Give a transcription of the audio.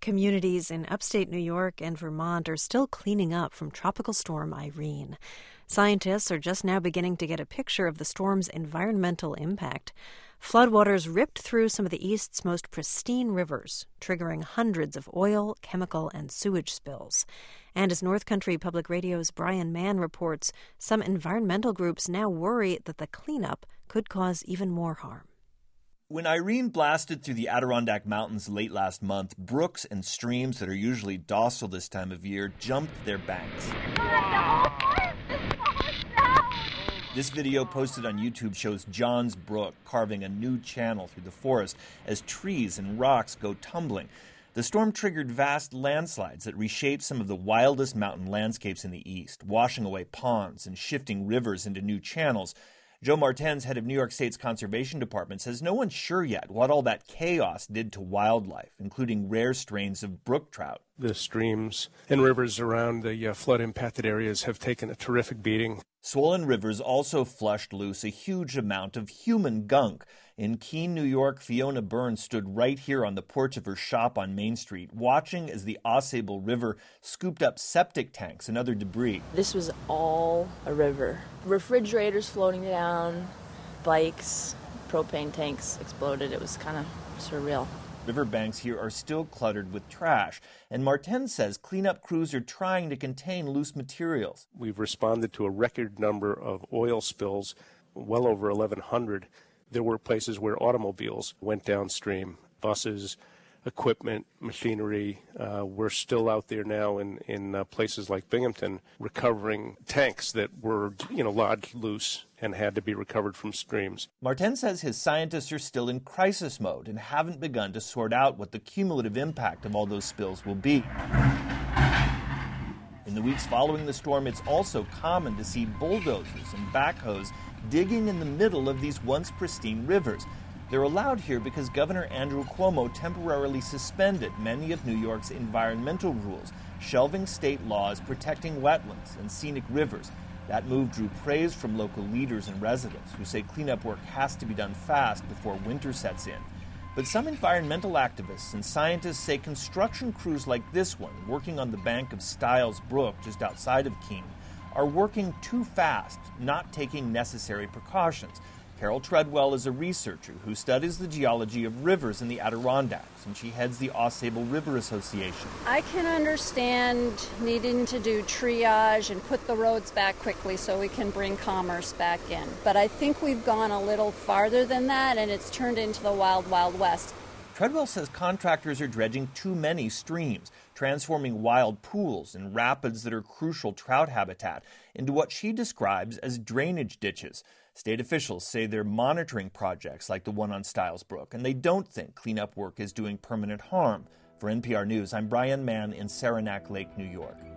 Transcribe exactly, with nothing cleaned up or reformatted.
Communities in upstate New York and Vermont are still cleaning up from Tropical Storm Irene. Scientists are just now beginning to get a picture of the storm's environmental impact. Floodwaters ripped through some of the East's most pristine rivers, triggering hundreds of oil, chemical, and sewage spills. And as North Country Public Radio's Brian Mann reports, some environmental groups now worry that the cleanup could cause even more harm. When Irene blasted through the Adirondack Mountains late last month, brooks and streams that are usually docile this time of year jumped their banks. This video posted on YouTube shows Johns Brook carving a new channel through the forest as trees and rocks go tumbling. The storm triggered vast landslides that reshaped some of the wildest mountain landscapes in the east, washing away ponds and shifting rivers into new channels. Joe Martens, head of New York State's Conservation Department, says no one's sure yet what all that chaos did to wildlife, including rare strains of brook trout. The streams and rivers around the uh, flood-impacted areas have taken a terrific beating. Swollen rivers also flushed loose a huge amount of human gunk. In Keene, New York, Fiona Burns stood right here on the porch of her shop on Main Street, watching as the Ausable River scooped up septic tanks and other debris. This was all a river. Refrigerators floating down, bikes, propane tanks exploded. It was kind of surreal. Riverbanks here are still cluttered with trash, and Martens says cleanup crews are trying to contain loose materials. We've responded to a record number of oil spills, well over eleven hundred. There were places where automobiles went downstream, buses, equipment, machinery. Uh, we're still out there now in, in uh, places like Binghamton recovering tanks that were, you know, lodged loose and had to be recovered from streams. Martens says his scientists are still in crisis mode and haven't begun to sort out what the cumulative impact of all those spills will be. In the weeks following the storm, it's also common to see bulldozers and backhoes digging in the middle of these once pristine rivers. They're allowed here because Governor Andrew Cuomo temporarily suspended many of New York's environmental rules, shelving state laws protecting wetlands and scenic rivers. That move drew praise from local leaders and residents who say cleanup work has to be done fast before winter sets in. But some environmental activists and scientists say construction crews like this one, working on the bank of Stiles Brook just outside of Keene, are working too fast, not taking necessary precautions. Carol Treadwell is a researcher who studies the geology of rivers in the Adirondacks, and she heads the Ausable River Association. I can understand needing to do triage and put the roads back quickly so we can bring commerce back in. But I think we've gone a little farther than that, and it's turned into the wild, wild west. Treadwell says contractors are dredging too many streams, transforming wild pools and rapids that are crucial trout habitat into what she describes as drainage ditches. State officials say they're monitoring projects like the one on Stiles Brook, and they don't think cleanup work is doing permanent harm. For N P R News, I'm Brian Mann in Saranac Lake, New York.